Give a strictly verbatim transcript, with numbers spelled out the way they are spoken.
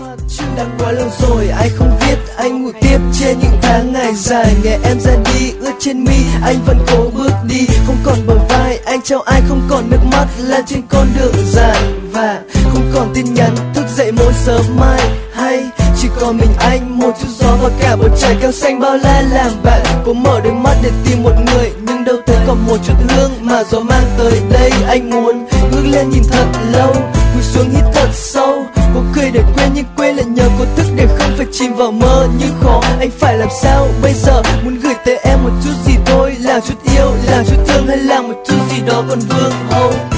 đã quá lâu rồi anh không viết, anh ngủ tiếp trên những tháng ngày dài. Nghe em ra đi ướt trên mi, anh vẫn cố bước đi. Không còn bờ vai, anh trao ai không còn nước mắt lan trên con đường dài. Và không còn tin nhắn thức dậy mỗi sớm mai. Hay chỉ còn mình anh, một chút gió và cả bầu trời cao xanh bao la làm bạn. Cố mở đôi mắt để tìm một người, nhưng đâu thấy còn một chút hương mà gió mang tới đây. Anh muốn ngước lên nhìn thật lâu, cúi xuống hít thật sâu. Cố cười để quên nhưng quên lại nhờ cố thức để không phải chìm vào mơ. Nhưng khó anh phải làm sao bây giờ, muốn gửi tới em một chút gì thôi. Làm chút yêu, làm chút thương hay làm một chút gì đó còn vương hậu.